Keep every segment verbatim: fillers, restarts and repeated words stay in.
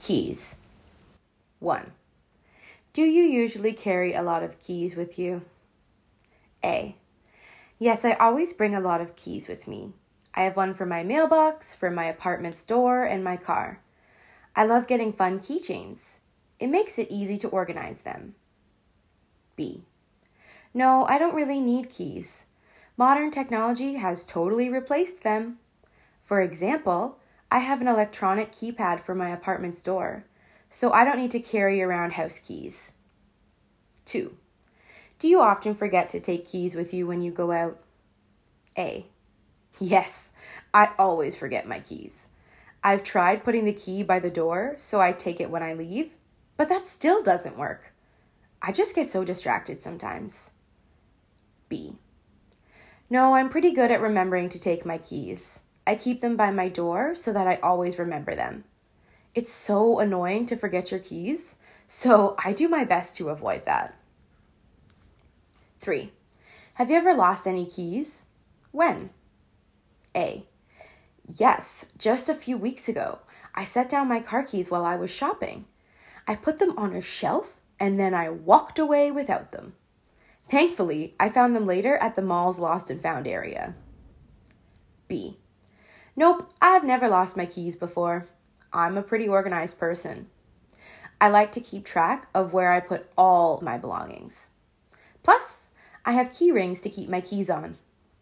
Keys. one. Do you usually carry a lot of keys with you? A. Yes, I always bring a lot of keys with me. I have one for my mailbox, for my apartment's door, and my car. I love getting fun keychains. It makes it easy to organize them. B. No, I don't really need keys. Modern technology has totally replaced them. For example, I have an electronic keypad for my apartment's door, so I don't need to carry around house keys. two. Do you often forget to take keys with you when you go out? A. Yes, I always forget my keys. I've tried putting the key by the door so I take it when I leave, but that still doesn't work. I just get so distracted sometimes. B. No, I'm pretty good at remembering to take my keys. I keep them by my door so that I always remember them. It's so annoying to forget your keys, so I do my best to avoid that. three. Have you ever lost any keys? When? A. Yes, just a few weeks ago. I set down my car keys while I was shopping. I put them on a shelf and then I walked away without them. Thankfully, I found them later at the mall's lost and found area. B. Nope, I've never lost my keys before. I'm a pretty organized person. I like to keep track of where I put all my belongings. Plus, I have key rings to keep my keys on.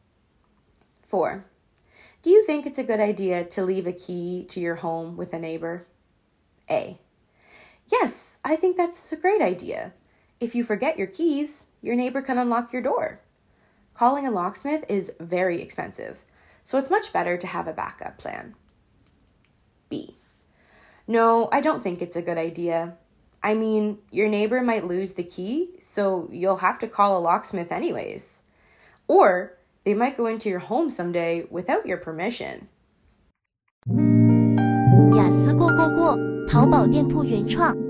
four. Do you think it's a good idea to leave a key to your home with a neighbor? A. Yes, I think that's a great idea. If you forget your keys, your neighbor can unlock your door. Calling a locksmith is very expensive, so it's much better to have a backup plan. B. No, I don't think it's a good idea. I mean, your neighbor might lose the key, so you'll have to call a locksmith anyways. Or they might go into your home someday without your permission. 雅思过过过，淘宝店铺原创。